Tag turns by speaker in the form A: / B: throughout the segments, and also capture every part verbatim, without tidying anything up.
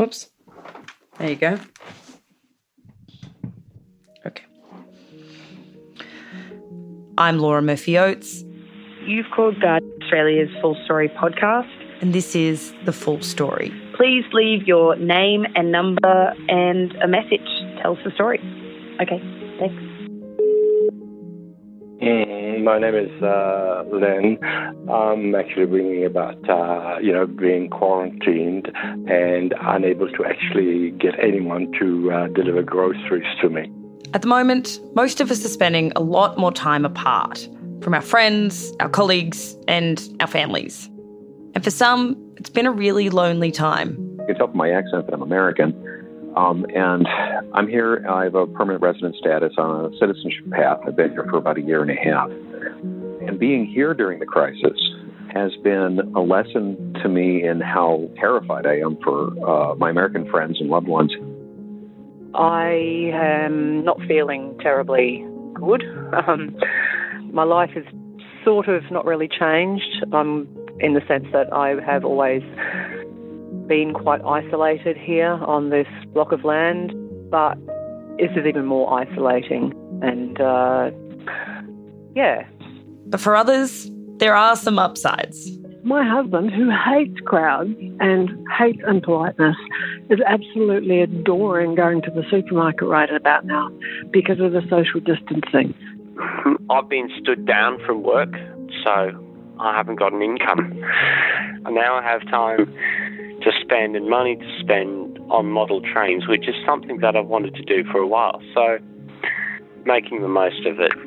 A: Whoops. There you go. Okay. I'm Laura Murphy-Oates.
B: You've called Guardian Australia's Full Story podcast.
A: And this is The Full Story.
B: Please leave your name and number and a message. Tell us the story. Okay, thanks.
C: Mm, my name is uh, Len. I'm actually ringing about, uh, you know, being quarantined and unable to actually get anyone to uh, deliver groceries to me.
A: At the moment, most of us are spending a lot more time apart from our friends, our colleagues, and our families. And for some, it's been a really lonely time.
D: You can tell from my accent that I'm American. Um, and I'm here, I have a permanent resident status on a citizenship path. I've been here for about a year and a half. And being here during the crisis has been a lesson to me in how terrified I am for uh, my American friends and loved ones.
E: I am not feeling terribly good. Um, my life has sort of not really changed, um, in the sense that I have always been quite isolated here on this block of land, but this is even more isolating. And, uh, yeah.
A: But for others, there are some upsides.
F: My husband, who hates crowds and hates impoliteness, is absolutely adoring going to the supermarket right about now because of the social distancing.
G: I've been stood down from work, so I haven't got an income. And now I have time to spend and money to spend on model trains, which is something that I've wanted to do for a while. So making the most of it.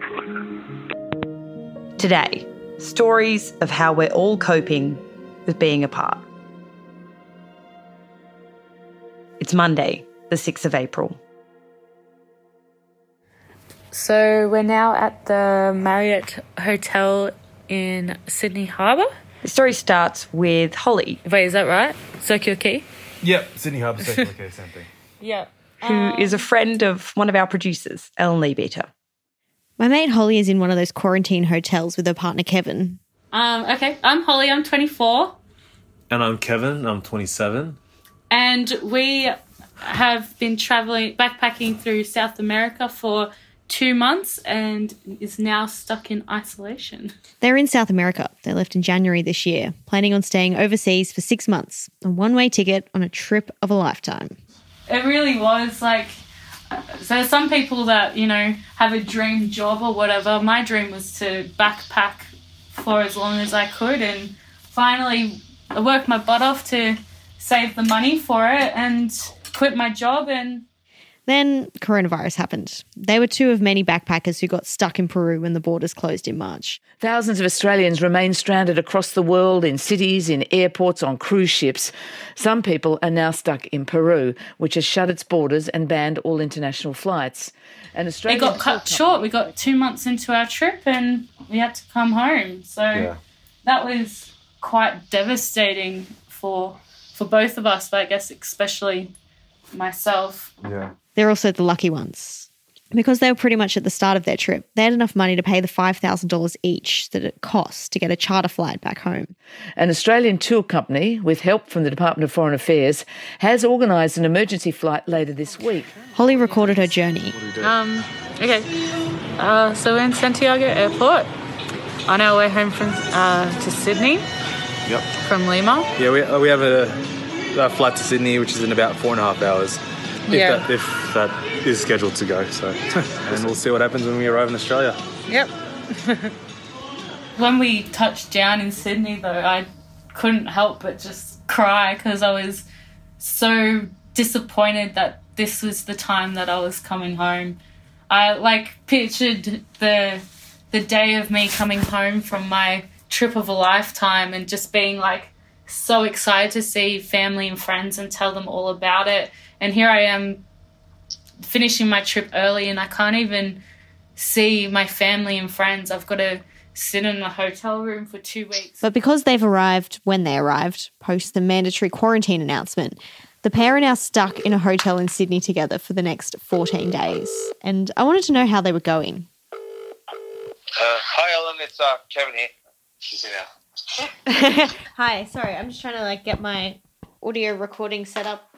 A: Today, stories of how we're all coping with being apart. It's Monday, the sixth of April.
H: So we're now at the Marriott Hotel in Sydney Harbour.
A: The story starts with Holly.
H: Wait, is that right? Circular Quay?
I: Yep, Sydney Harbour, Circular Quay, same thing.
H: Yeah.
A: Who um, is a friend of one of our producers, Ellen Leabeater.
J: My mate Holly is in one of those quarantine hotels with her partner Kevin.
H: Um, okay, I'm Holly, I'm twenty-four.
I: And I'm Kevin, I'm twenty-seven.
H: And we have been travelling, backpacking through South America for two months and is now stuck in isolation.
J: They're in South America. They left in January this year, planning on staying overseas for six months, a one-way ticket on a trip of a lifetime.
H: It really was like, so some people that, you know, have a dream job or whatever, my dream was to backpack for as long as I could, and finally I worked my butt off to save the money for it and quit my job. And
J: then coronavirus happened. They were two of many backpackers who got stuck in Peru when the borders closed in March.
K: Thousands of Australians remain stranded across the world, in cities, in airports, on cruise ships. Some people are now stuck in Peru, which has shut its borders and banned all international flights. And Australia
H: it got cut short. We got two months into our trip and we had to come home. So yeah. That was quite devastating for for both of us, but I guess especially myself.
I: Yeah.
J: They're also the lucky ones. Because they were pretty much at the start of their trip, they had enough money to pay the five thousand dollars each that it costs to get a charter flight back home.
K: An Australian tour company, with help from the Department of Foreign Affairs, has organised an emergency flight later this week.
J: Holly recorded her journey.
H: Um, okay, uh, so we're in Santiago Airport on our way home from uh, to Sydney.
I: Yep.
H: From Lima.
I: Yeah, we we have a, a flight to Sydney, which is in about four and a half hours. If,
H: yeah.
I: that, if that is scheduled to go. So, and we'll see what happens when we arrive in Australia.
H: Yep. When we touched down in Sydney, though, I couldn't help but just cry because I was so disappointed that this was the time that I was coming home. I, like, pictured the the day of me coming home from my trip of a lifetime and just being, like, so excited to see family and friends and tell them all about it. And here I am finishing my trip early and I can't even see my family and friends. I've got to sit in a hotel room for two weeks.
J: But because they've arrived when they arrived, post the mandatory quarantine announcement, the pair are now stuck in a hotel in Sydney together for the next fourteen days. And I wanted to know how they were going.
L: Uh, hi, Ellen. It's uh, Kevin here. She's here now.
J: Hi, sorry. I'm just trying to like get my audio recording set up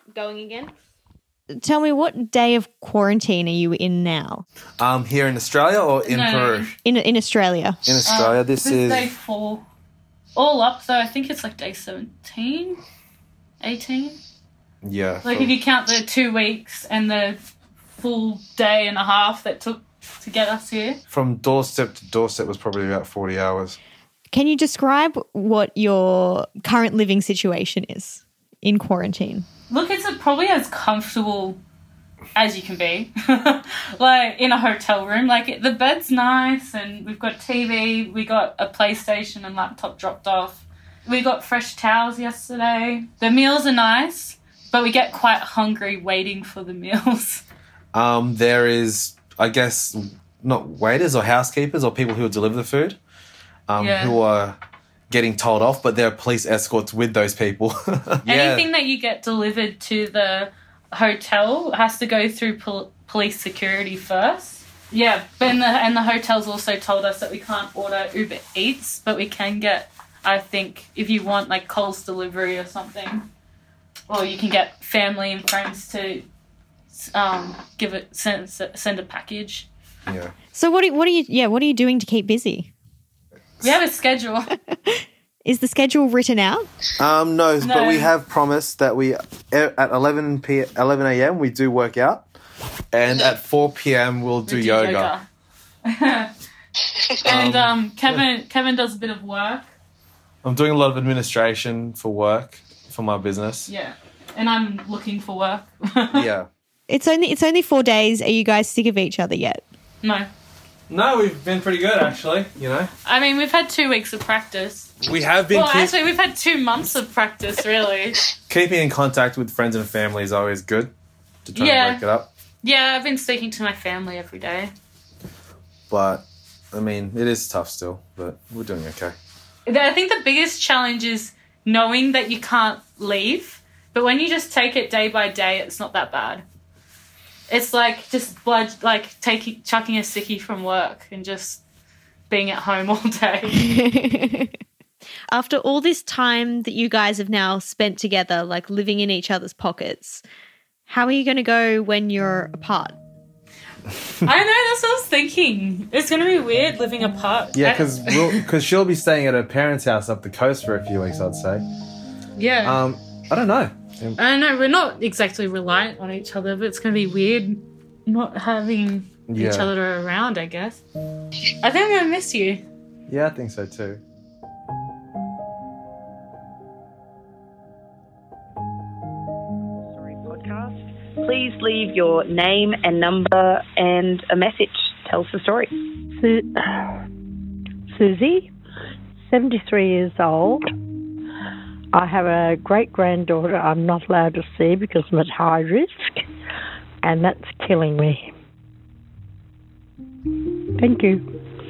J: going again. Tell me, what day of quarantine are you in now?
I: Um, here in Australia or in
H: No.
I: Peru?
J: In in Australia.
I: In Australia,
H: Uh,
I: this is
H: day four. All up, though, I think it's like day seventeen, eighteen.
I: yeah.
H: Like
I: so-
H: if you count the two weeks and the full day and a half that took to get us here.
I: from doorstep to doorstep was probably about forty hours.
J: Can you describe what your current living situation is in quarantine?
H: Look, it's probably as comfortable as you can be. Like in a hotel room. Like the bed's nice and we've got T V, we got a PlayStation and laptop dropped off. We got fresh towels yesterday. The meals are nice, but we get quite hungry waiting for the meals.
I: Um, there is, I guess, not waiters or housekeepers or people who deliver the food um,
H: Yeah.
I: who are getting told off, but there are police escorts with those people. yeah.
H: Anything that you get delivered to the hotel has to go through pol- police security first. Yeah, but in the, and the hotel's also told us that we can't order Uber Eats, but we can get, I think, if you want, like Coles delivery or something, or you can get family and friends to um, give it send, send a package.
I: Yeah.
J: So what? Are, what are you? Yeah, what are you doing to keep busy?
H: We have a schedule.
J: Is the schedule written out?
I: Um, no,
H: No.
I: but we have promised that we at eleven p eleven a.m. we do work out, and at four p.m. we'll do,
H: We do
I: yoga.
H: yoga. And um, Kevin Kevin does a bit of work.
I: I'm doing a lot of administration for work for my business.
H: Yeah, and I'm looking for work.
I: Yeah.
J: It's only it's only four days. Are you guys sick of each other yet?
H: No.
I: No, we've been pretty good actually. You know,
H: I mean, we've had two weeks of practice.
I: we have been
H: Well,
I: keep-
H: actually, we've had two months of practice, really.
I: keeping in contact with friends and family is always good to try
H: Yeah.
I: and break it up.
H: Yeah, I've been speaking to my family every day.
I: But I mean, it is tough still, but we're doing okay.
H: I think the biggest challenge is knowing that you can't leave, but when you just take it day by day, it's not that bad. It's like just blood, like taking chucking a sickie from work and just being at home all day.
J: After all this time that you guys have now spent together, like living in each other's pockets, how are you going to go when you're apart?
H: I know, that's what I was thinking. It's going to be weird living apart.
I: Yeah,
H: I-
I: because we'll, cause she'll be staying at her parents' house up the coast for a few weeks, I'd say.
H: yeah.
I: Um, I don't know.
H: I don't know, we're not exactly reliant on each other, but it's going to be weird not having each
I: Yeah.
H: other around, I guess. I think I'm going to miss you.
I: Yeah, I think so too.
B: Sorry, podcast. Please leave your name and number and a message. Tell us the story.
F: Su- Susie, seventy-three years old. I have a great granddaughter I'm not allowed to see because I'm at high risk, and that's killing me. Thank you.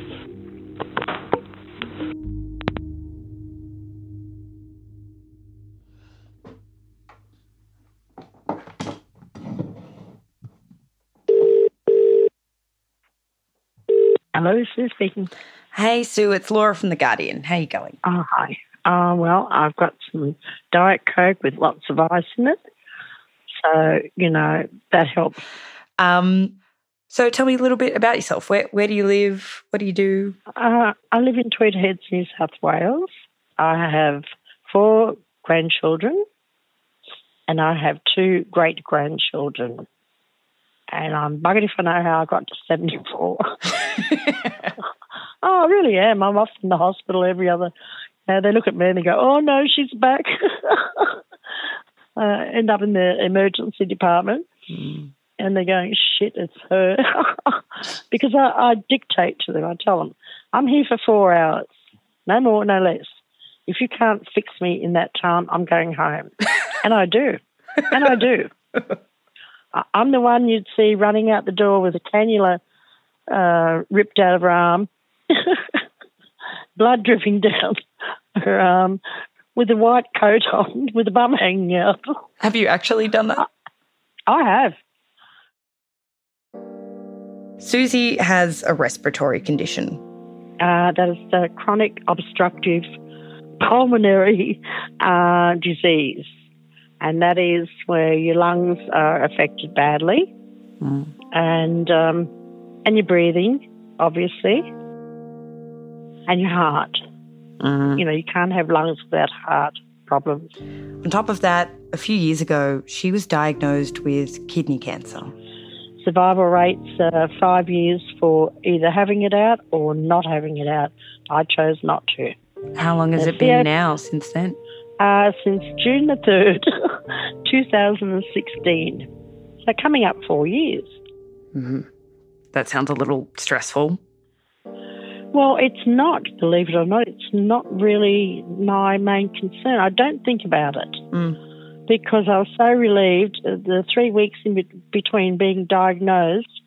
F: Hello, Sue speaking.
A: Hey, Sue, it's Laura from The Guardian. How you going?
F: Oh, hi. Uh, well, I've got some Diet Coke with lots of ice in it. So, you know, that helps.
A: Um, so tell me a little bit about yourself. Where where do you live? What do you do?
F: Uh, I live in Tweed Heads, New South Wales. I have four grandchildren and I have two great-grandchildren. And I'm buggered if I know how I got to seventy-four. Oh, I really am. I'm off in the hospital every other... Uh, they look at me and they go, oh, no, she's back. uh, end up in the emergency department.
A: Mm.
F: And they're going, shit, it's her. Because I, I dictate to them. I tell them, I'm here for four hours. No more, no less. If you can't fix me in that time, I'm going home. And I do. And I do. I, I'm the one you'd see running out the door with a cannula uh, ripped out of her arm, blood dripping down her arm, with a white coat on, with the bum hanging out.
A: Have you actually done that?
F: I have.
A: Susie has a respiratory condition.
F: Uh, that is the chronic obstructive pulmonary uh, disease. and that is where your lungs are affected badly,
A: Mm.
F: and um, and your breathing, obviously, and your heart.
A: Mm.
F: You know, you can't have lungs without heart problems.
A: On top of that, a few years ago, she was diagnosed with kidney cancer.
F: Survival rates are five years for either having it out or not having it out. I chose not to.
A: How long has
F: The
A: it been
F: C O-
A: now since then?
F: Uh, since June the third, two thousand sixteen. So coming up four years.
A: Mm-hmm. That sounds a little stressful.
F: Well, it's not, believe it or not, it's not really my main concern. I don't think about it
A: Mm.
F: because I was so relieved uh, the three weeks in be- between being diagnosed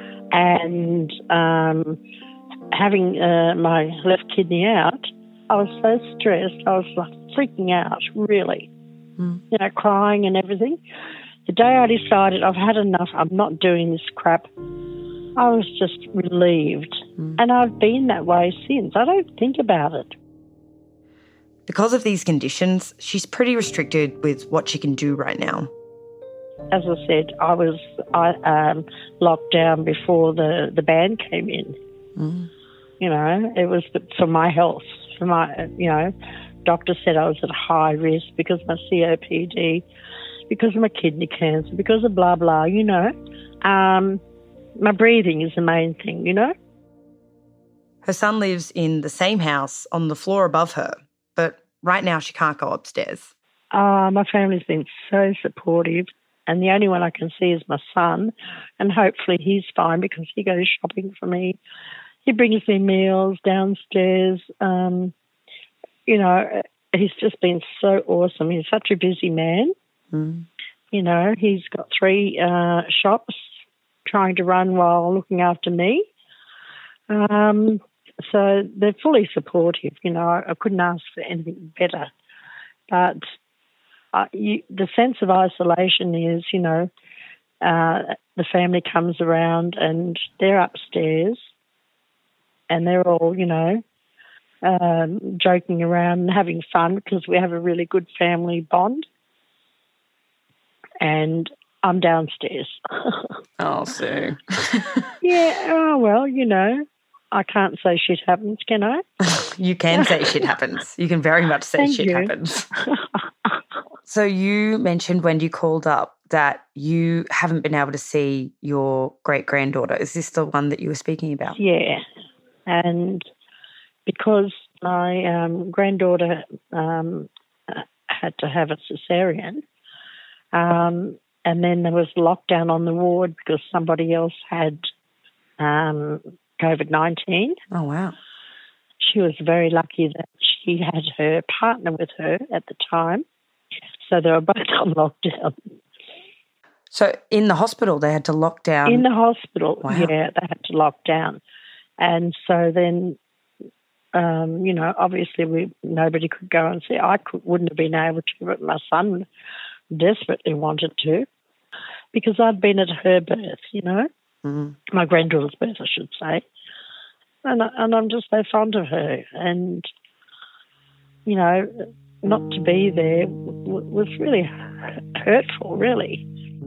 F: and um, having uh, my left kidney out. I was so stressed. I was like freaking out, really,
A: Mm.
F: you know, crying and everything. The day I decided I've had enough, I'm not doing this crap, I was just relieved.
A: Mm.
F: And I've been that way since. I don't think about it.
A: Because of these conditions, she's pretty restricted with what she can do right now.
F: As I said, I was I um, locked down before the, the band came in.
A: Mm.
F: You know, it was for my health. For my, you know, doctor said I was at high risk because of my C O P D, because of my kidney cancer, because of blah, blah, you know. Um, my breathing is the main thing, you know.
A: Her son lives in the same house on the floor above her, but right now she can't go upstairs.
F: Uh, my family's been so supportive, and the only one I can see is my son, and hopefully he's fine because he goes shopping for me. He brings me meals downstairs. Um, you know, he's just been so awesome. He's such a busy man.
A: Mm.
F: You know, he's got three uh, shops trying to run while looking after me. Um, so they're fully supportive. You know, I, I couldn't ask for anything better. But uh, you, the sense of isolation is, you know, uh, the family comes around and they're upstairs and they're all, you know, um, joking around and having fun because we have a really good family bond. And I'm downstairs.
A: Oh, Sue.
F: Yeah, oh, well, you know, I can't say shit happens, can I?
A: You can say shit happens. You can very much say
F: Thank
A: shit
F: you.
A: happens. So you mentioned when you called up that you haven't been able to see your great-granddaughter. Is this the one that you were speaking about?
F: Yeah, and because my um, granddaughter um, had to have a cesarean, um, and then there was lockdown on the ward because somebody else had um, COVID nineteen.
A: Oh, wow.
F: She was very lucky that she had her partner with her at the time, so they were both on lockdown.
A: So in the hospital they had to lock down?
F: In the hospital,
A: Wow.
F: yeah, they had to lock down. And so then, um, you know, obviously we nobody could go and see. I could, wouldn't have been able to, but my son desperately wanted to because I'd been at her birth, you know,
A: Mm-hmm.
F: my granddaughter's birth, I should say. And, I- and I'm just so fond of her. And, you know, not to be there w- was really hurtful, really.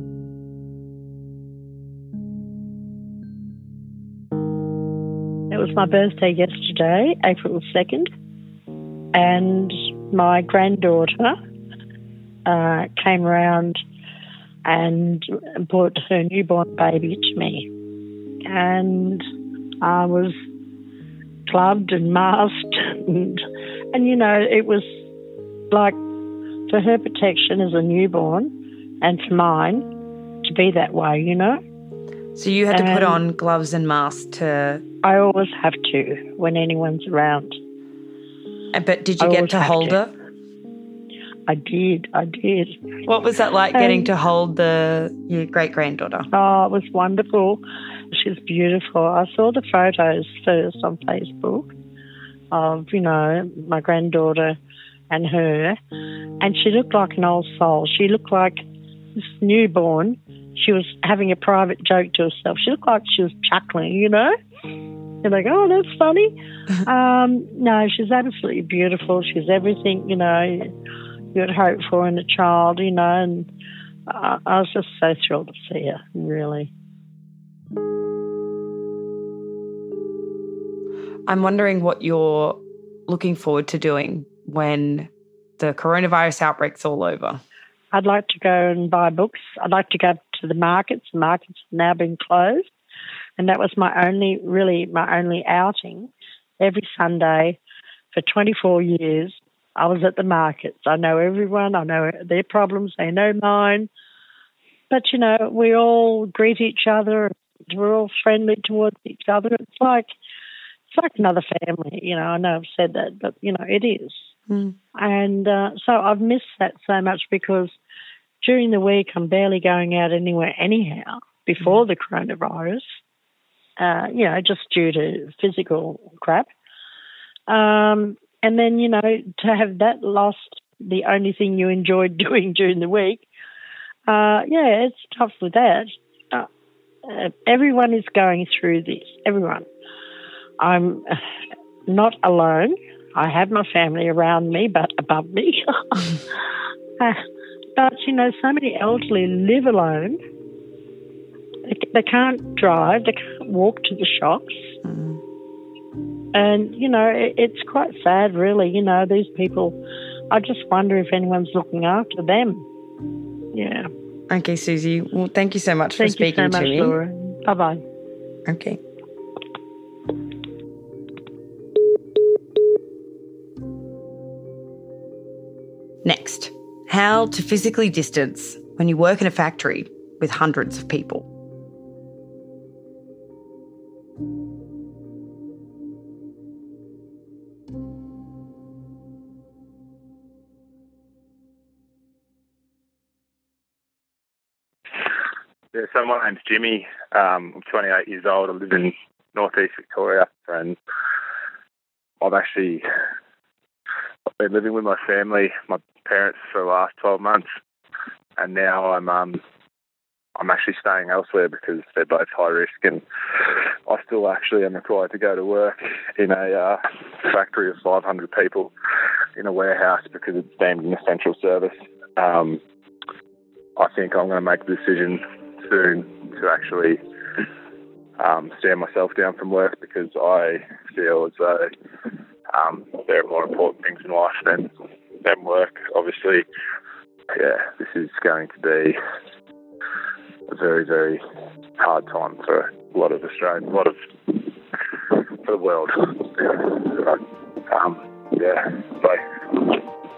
F: It was my birthday yesterday, April second, and my granddaughter uh, came around and brought her newborn baby to me. And I was gloved and masked, and, and you know, it was like for her protection as a newborn and for mine to be that way, you know.
A: So you had to put
F: And
A: on gloves and masks to...
F: I always have to when anyone's around.
A: Uh, But did you
F: I
A: get
F: always
A: to
F: have
A: hold
F: to.
A: her?
F: I did, I did.
A: What was that like, getting
F: Um,
A: to hold the your great-granddaughter?
F: Oh, it was wonderful. She's beautiful. I saw the photos first on Facebook of, you know, my granddaughter and her, and she looked like an old soul. She looked like this newborn. She was having a private joke to herself. She looked like she was chuckling, you know. You're like, oh, that's funny. um, no, she's absolutely beautiful. She's everything, you know, you would hope for in a child, you know, and I, I was just so thrilled to see her, really.
A: I'm wondering what you're looking forward to doing when the coronavirus outbreak's all over.
F: I'd like to go and buy books. I'd like to go to the markets. The markets have now been closed. And that was my only, really, my only outing. Every Sunday for twenty-four years, I was at the markets. I know everyone. I know their problems. They know mine. But, you know, we all greet each other. We're all friendly towards each other. It's like, it's like another family. You know, I know I've said that, but, you know, it is.
A: Mm.
F: And uh, so I've missed that so much because during the week I'm barely going out anywhere anyhow before mm. the coronavirus, uh, you know, just due to physical crap. Um, and then, you know, to have that lost the only thing you enjoyed doing during the week, uh, yeah, it's tough with that. Uh, uh, everyone is going through this, everyone. I'm not alone. I have my family around me, but above me. uh, but, you know, so many elderly live alone. They, they can't drive. They can't walk to the shops. Mm. And, you know, it, it's quite sad, really. You know, these people, I just wonder if anyone's looking after them. Yeah.
A: Okay, Susie. Well, thank you so much
F: thank
A: for speaking
F: you so
A: to
F: much,
A: me.
F: Laura. Bye-bye.
A: Okay. Next, how to physically distance when you work in a factory with hundreds of people.
M: Yeah, so my name's Jimmy. Um, I'm twenty-eight years old. I live in northeast Victoria, and I've actually I've been living with my family, my parents, for the last twelve months, and now I'm um I'm actually staying elsewhere because they're both high risk, and I still actually am required to go to work in a uh, factory of five hundred people in a warehouse because it's deemed an essential service. Um, I think I'm going to make the decision soon to actually um, stand myself down from work because I feel as though um, there are more important things in life than than work. Obviously, yeah, this is going to be a very, very hard time for a lot of Australians, a lot of for the world. Um, yeah, bye.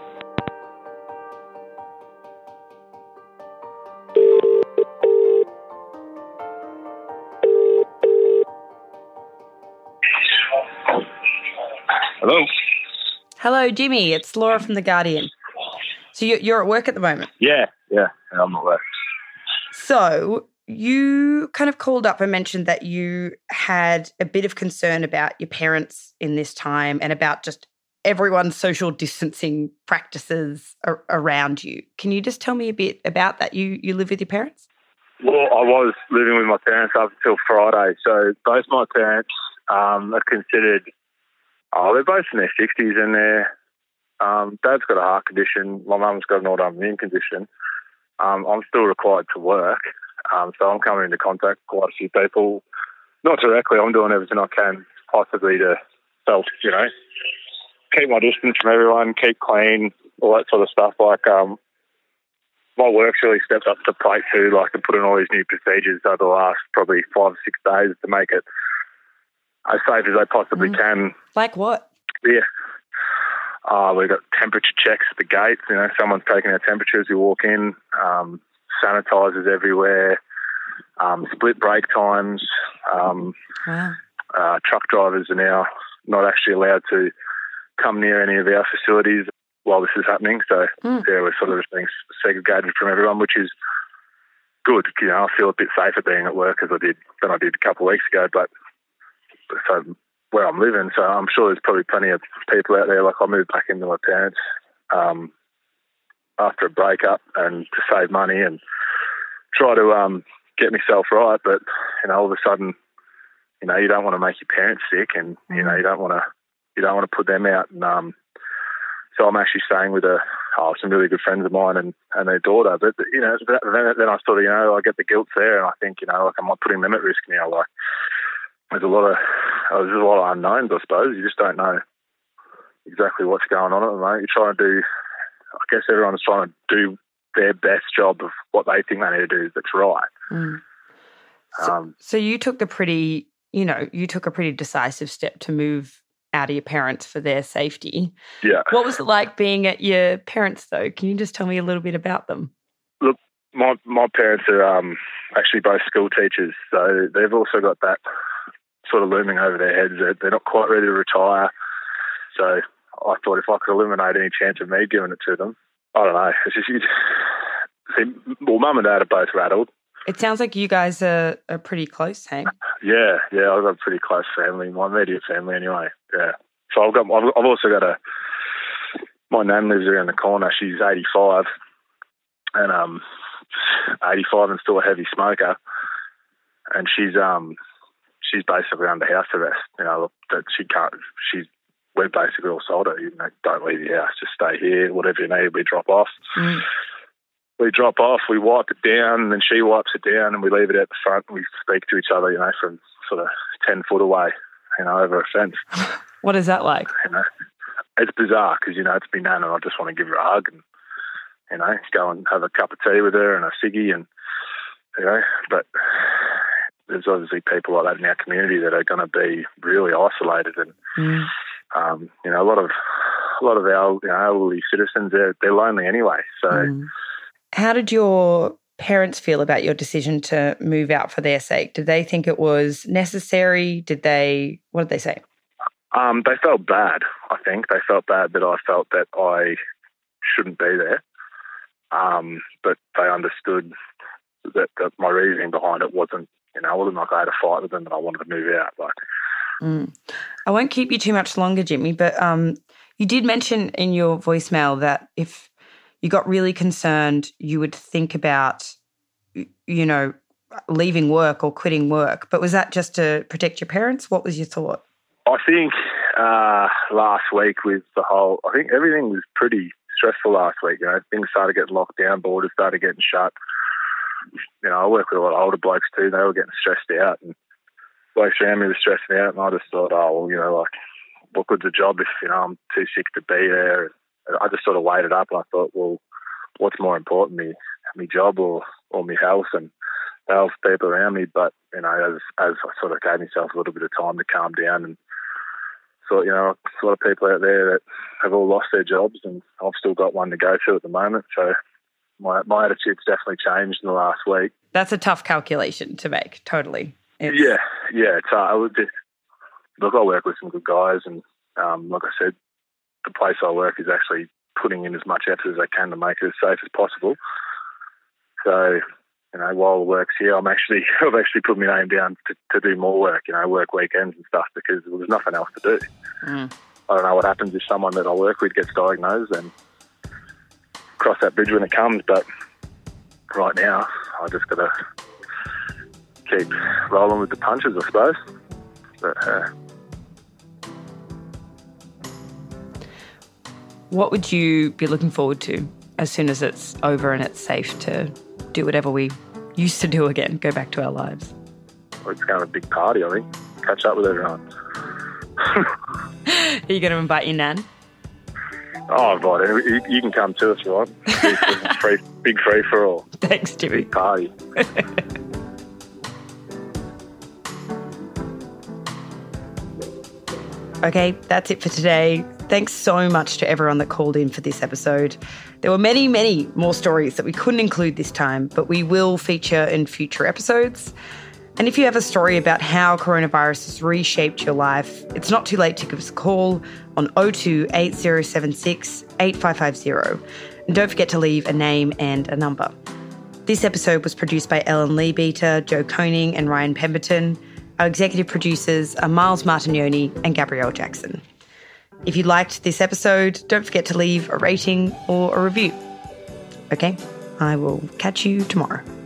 M: Hello.
A: Hello, Jimmy. It's Laura from The Guardian. So you're at work at the moment?
M: Yeah, yeah, I'm at work.
A: So you kind of called up and mentioned that you had a bit of concern about your parents in this time and about just everyone's social distancing practices ar- around you. Can you just tell me a bit about that? You you live with your parents?
M: Well, I was living with my parents up until Friday. So both my parents um, are considered, oh, they're both in their sixties, and they're, um, Dad's got a heart condition. My mum's got an autoimmune condition. Um, I'm still required to work, um, so I'm coming into contact with quite a few people. Not directly, I'm doing everything I can possibly to self, you know, keep my distance from everyone, keep clean, all that sort of stuff. Like, um, my work's really stepped up to the plate too, like to put in all these new procedures over the last probably five or six days to make it as safe as they possibly mm. can.
A: Like what?
M: Yeah. Uh, we've got temperature checks at the gates. You know, someone's taking our temperature as we walk in. Um, sanitizers everywhere. Um, split break times. Um,
A: wow.
M: uh, truck drivers are now not actually allowed to come near any of our facilities while this is happening. So, mm. yeah, we're sort of just being segregated from everyone, which is good. You know, I feel a bit safer being at work as I did than I did a couple of weeks ago. But so where I'm living, so I'm sure there's probably plenty of people out there. Like I moved back into my parents um, after a breakup and to save money and try to um, get myself right. But you know, all of a sudden, you know, you don't want to make your parents sick, and you know, you don't want to you don't want to put them out and um, so I'm actually staying with a, oh, some really good friends of mine and, and their daughter. But, you know, then, then I sort of, you know, I get the guilt there, and I think, you know, like, am I putting them at risk now? Like, there's a lot of, there's a lot of unknowns, I suppose. You just don't know exactly what's going on at the moment. You're trying to do, I guess everyone's trying to do their best job of what they think they need to do that's right.
A: Mm. So, um, so you took the pretty, you know, you took a pretty decisive step to move out of your parents for their safety.
M: Yeah.
A: What was it like being at your parents, though? Can you just tell me a little bit about them?
M: Look, my my parents are um, actually both school teachers, so they've also got that sort of looming over their heads that they're not quite ready to retire. So I thought if I could eliminate any chance of me giving it to them, I don't know. It's just, see, well, mum and dad are both rattled.
A: It sounds like you guys are, are pretty close, hey?
M: Yeah, yeah, I've got a pretty close family, my immediate family anyway, yeah. So I've got, I've also got a, my nan lives around the corner, she's eighty-five, and um, eighty-five and still a heavy smoker, and she's um, she's basically under house arrest, you know, that she can't, she's, we've basically all sold her, you know, don't leave your house, just stay here, whatever you need, we drop off. Mm. We drop off, we wipe it down, and then she wipes it down, and we leave it at the front. And we speak to each other, you know, from sort of ten foot away, you know, over a fence.
A: What is that like?
M: You know, it's bizarre because, you know, it's been Nan, and I just want to give her a hug and, you know, go and have a cup of tea with her and a ciggy, and, you know, but there's obviously people like that in our community that are going to be really isolated, and mm. um, you know, a lot of a lot of our, you know, elderly citizens, they're they're lonely anyway, so.
A: Mm. How did your parents feel about your decision to move out for their sake? Did they think it was necessary? Did they, what did they say?
M: Um, they felt bad, I think. They felt bad that I felt that I shouldn't be there. Um, but they understood that, that my reasoning behind it wasn't, you know, it wasn't like I had a fight with them and I wanted to move out. Like,
A: mm. I won't keep you too much longer, Jimmy, but um, you did mention in your voicemail that if you got really concerned, you would think about, you know, leaving work or quitting work. But was that just to protect your parents? What was your thought?
M: I think uh, last week with the whole, I think everything was pretty stressful last week. You know, things started getting locked down, borders started getting shut. You know, I work with a lot of older blokes too. They were getting stressed out, and blokes around me were stressing out. And I just thought, oh, well, you know, like, what good's a job if, you know, I'm too sick to be there? I just sort of weighed it up, and I thought, well, what's more important, me, me job or, or me health and the health people around me? But, you know, as, as I sort of gave myself a little bit of time to calm down and thought, you know, there's a lot of people out there that have all lost their jobs, and I've still got one to go to at the moment. So my my attitude's definitely changed in the last week.
A: That's a tough calculation to make, totally. It's...
M: Yeah, yeah. It's, uh, I would just, look, I work with some good guys, and um, like I said, the place I work is actually putting in as much effort as they can to make it as safe as possible. So, you know, while the work's here, I'm actually, I've actually put my name down to, to do more work, you know, work weekends and stuff, because well, there's nothing else to do. Mm. I don't know what happens if someone that I work with gets diagnosed, and cross that bridge when it comes. But right now, I just got to keep rolling with the punches, I suppose. But, uh,
A: what would you be looking forward to as soon as it's over and it's safe to do whatever we used to do again, go back to our lives?
M: Well, it's kind of a big party, I think. Catch up with everyone.
A: Are you going to invite your nan?
M: Oh, invite her. You, you can come to us, right? Big free, big free for all.
A: Thanks, Jimmy.
M: Big party.
A: Okay, that's it for today. Thanks so much to everyone that called in for this episode. There were many, many more stories that we couldn't include this time, but we will feature in future episodes. And if you have a story about how coronavirus has reshaped your life, it's not too late to give us a call on oh two eight oh seven six eight five five oh. And don't forget to leave a name and a number. This episode was produced by Ellen Leabeater, Joe Koning and Ryan Pemberton. Our executive producers are Miles Martignoni and Gabrielle Jackson. If you liked this episode, don't forget to leave a rating or a review. Okay, I will catch you tomorrow.